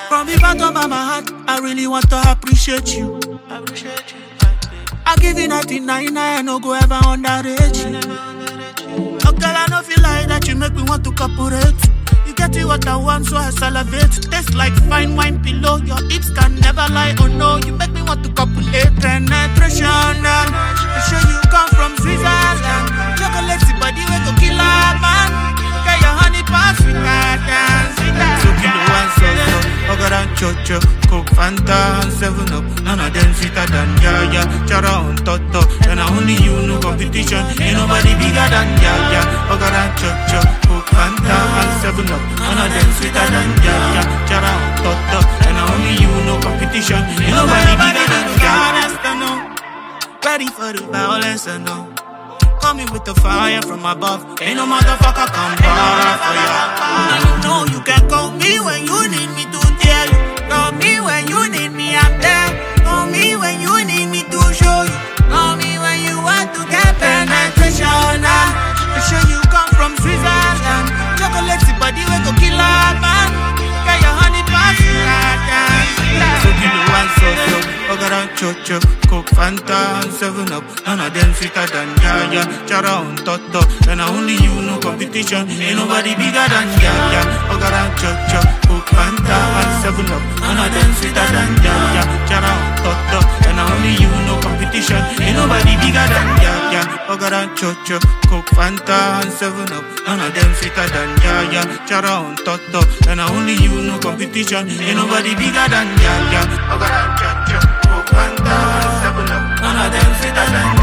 From the bottom of my heart, I really want to appreciate you. I give you 99, I no go ever underrate you. Oh girl, I no feel like that, you make me want to cooperate. You get it what I want, so I salivate. Taste like fine wine below, your hips can never lie, oh no. You make me want to copulate. Penetration, I show you come from Switzerland. Chocolate body, we go kill a man. Get your honey pass with that dance. So kilo and so, Oga and Chocho, Coke, Fanta and 7-Up. None of them sweeter than Yaya, Chara on Toto. And only you know competition, ain't nobody bigger than Yaya. Oga and Chocho, Coke, Fanta and 7-Up. None of them sweeter than Yaya, Chara on Toto. And only you know competition, ain't nobody bigger than Yaya. Ready for the violence, I know. Coming with the fire from above. Ain't no motherfucker come back for ya. Now you know you can call me when you need me to tell you. Call me when you need me, I'm there. Call me when you need me to show you. Call me when you want to get penetration. I show you come from Switzerland. Chocolate body, we go kill a man. Get your honey pass, so kilo and so. Oga and Chocho, Coke, Fanta and 7-Up. None of them sweeter than Yaya, Chara on Toto. And only you know competition, ain't nobody bigger than Yaya. Oga and Chocho, Coke, Fanta and 7-Up. None of them sweeter than Yaya, Chara on Toto. And only you know competition, ain't nobody bigger than Yaya. Oga and Chocho, Coke, Fanta and 7-Up. None of them sweeter than Yaya, Chara on Toto. And only you know competition, ain't nobody bigger than Yaya. Oga and Chocho, Fanta, 7-Up. None of them sweeter than